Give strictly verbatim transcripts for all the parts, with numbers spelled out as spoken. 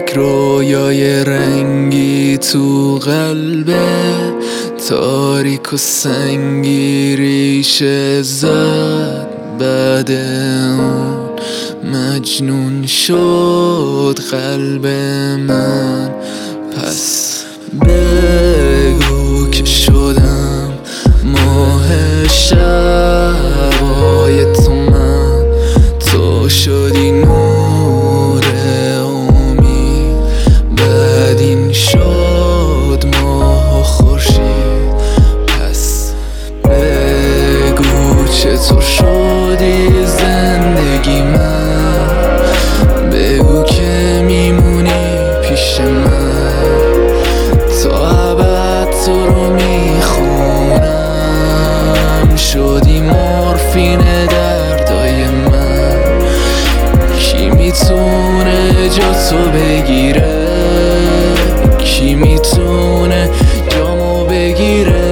یک رویای رنگی تو قلبه، تاریک و سنگی ریشه زد. بعد اون مجنون شد قلب من. پس بگو که شدم ماه شبای تو، من تو شدی نور امید. بعد این شد ماه و خورشید. پس بگو چطور شدی زندگی من، بگو که میمونی پیش من تا ابد تو رو میخونم. شدی مورفین دردای من، کی میتونه جا تو بگیره؟ کی میتونه جامو بگیره؟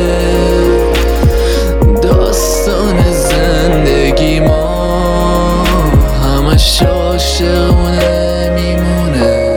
داستان زندگی ما همش عاشقونه میمونه.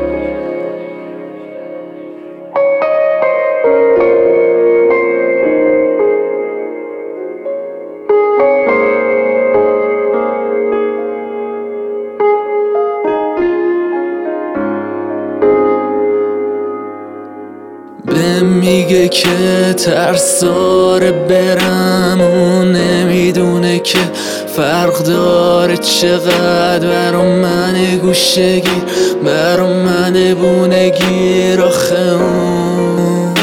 به میگه که ترساره برم، اون نمیدونه که فرق داره چقدر. برا من گوشه گیر، برا من بونه گیر. آخه اون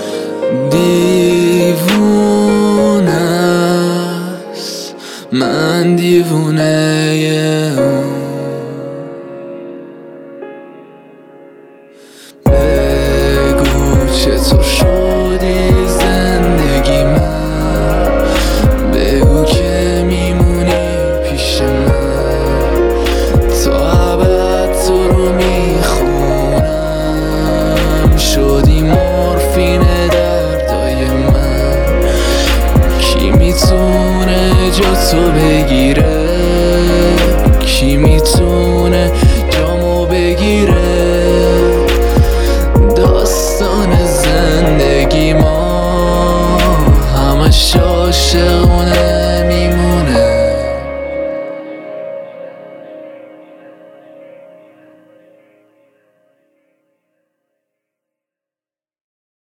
دیوونه است، من دیوونه اون. چطور شدی زندگی من، بگو که میمونی پیش من تا ابد تو رو میخونم. شدی مورفین دردای من، کی میتونه جا تو بگیره؟